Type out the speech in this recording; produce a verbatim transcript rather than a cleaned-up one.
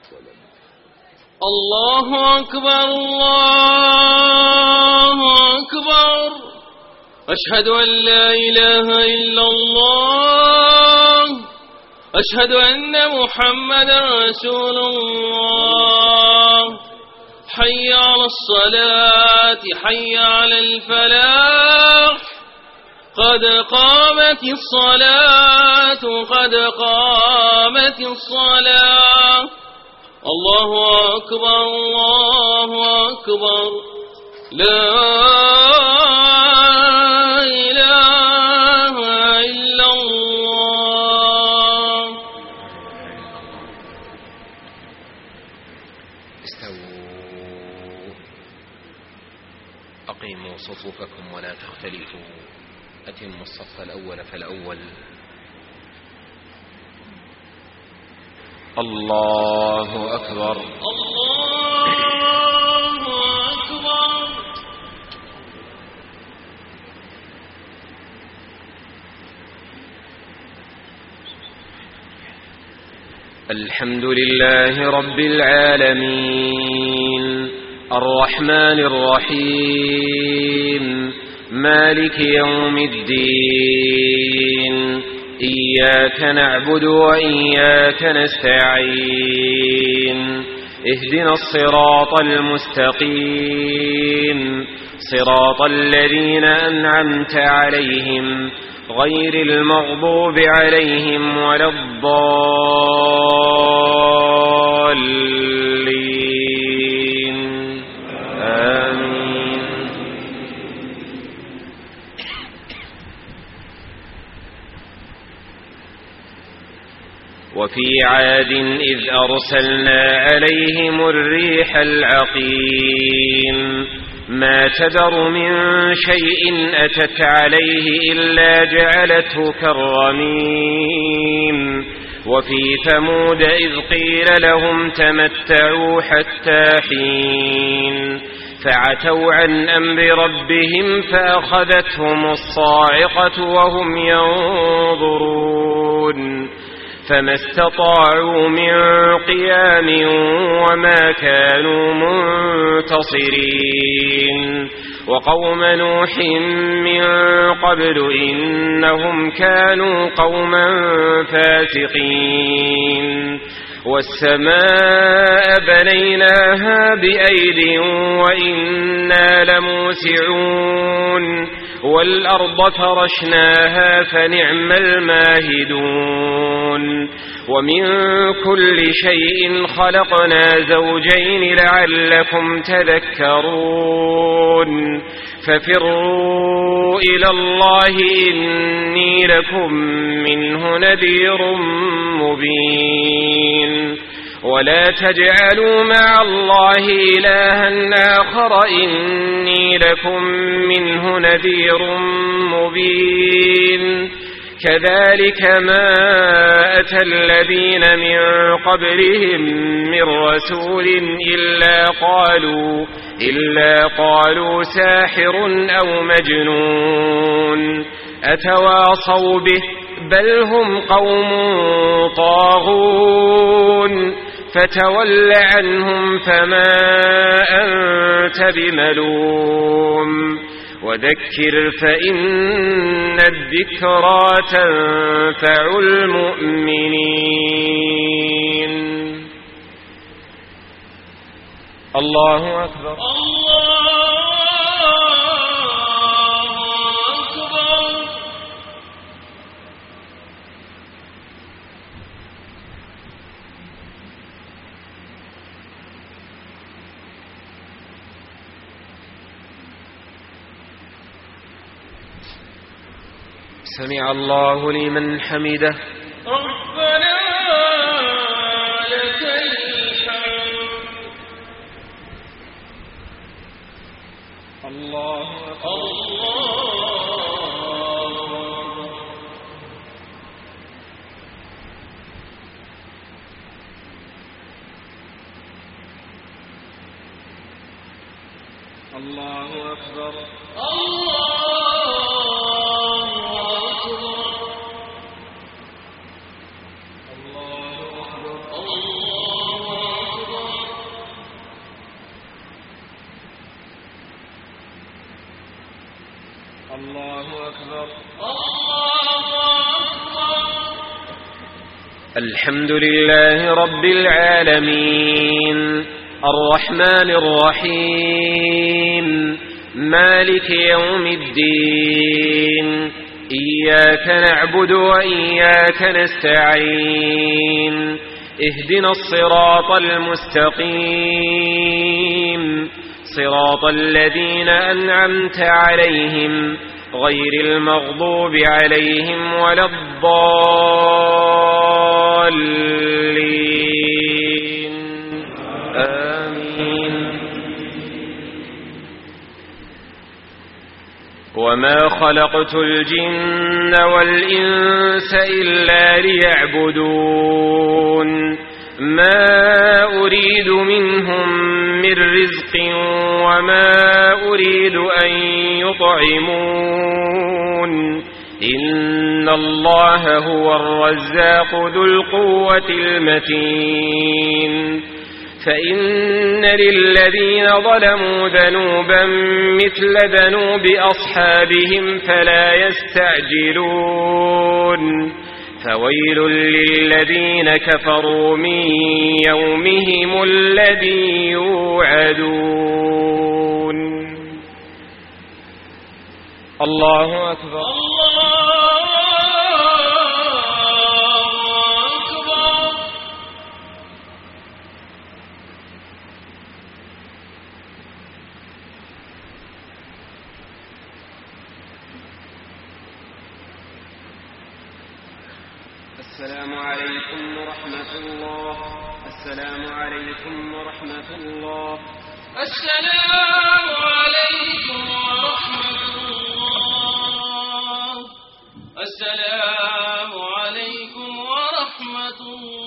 الله أكبر الله أكبر أشهد أن لا إله إلا الله أشهد أن محمدا رسول الله حي على الصلاة حي على الفلاح قد قامت الصلاة قد قامت الصلاة الله أكبر الله أكبر لا إله إلا الله. استووا أقيموا صفوفكم ولا تختلفوا أتموا الصف الأول فالأول. الله أكبر الله أكبر. الحمد لله رب العالمين الرحمن الرحيم مالك يوم الدين إياك نعبد وإياك نستعين اهدنا الصراط المستقيم صراط الذين أنعمت عليهم غير المغضوب عليهم ولا الضالين آمين. وفي عاد إذ أرسلنا عليهم الريح العقيم ما تذر من شيء أتت عليه إلا جعلته كالرميم. وفي ثمود إذ قيل لهم تمتعوا حتى حين فعتوا عن أمر ربهم فأخذتهم الصاعقة وهم ينظرون فما استطاعوا من قيام وما كانوا منتصرين. وقوم نوح من قبل إنهم كانوا قوما فاسقين. والسماء بنيناها بأيد وإنا لموسعون والأرض فرشناها فنعم الماهدون. ومن كل شيء خلقنا زوجين لعلكم تذكرون. ففروا إلى الله إني لكم منه نذير مبين. ولا تجعلوا مع الله إلها آخر إني لكم منه نذير مبين. كذلك ما أتى الذين من قبلهم من رسول إلا قالوا إلا قالوا ساحر أو مجنون أتواصوا به بل هم قوم طاغون. فتول عنهم فما أنت بملوم وذكر فإن الذكرى تنفع المؤمنين. الله أكبر الله أكبر. سمع الله لمن حمده ربنا لك الحمد. الله الله أكبر الله أكبر. الله أكبر. الله أكبر. الحمد لله رب العالمين الرحمن الرحيم مالك يوم الدين إياك نعبد وإياك نستعين اهدنا الصراط المستقيم صراط الذين أنعمت عليهم غير المغضوب عليهم ولا الضالين آمين. وما خلقت الجن والإنس إلا ليعبدون ما أريد منهم من رزق وما أريد أن يطعمون إن الله هو الرزاق ذو القوة المتين. فإن للذين ظلموا ذنوبا مثل ذنوب أصحابهم فلا يستعجلون فويل للذين كفروا من يومهم الذي يوعدون. الله أكبر. السلام عليكم ورحمة الله. السلام عليكم ورحمة الله. السلام عليكم ورحمة الله. السلام عليكم ورحمة الله.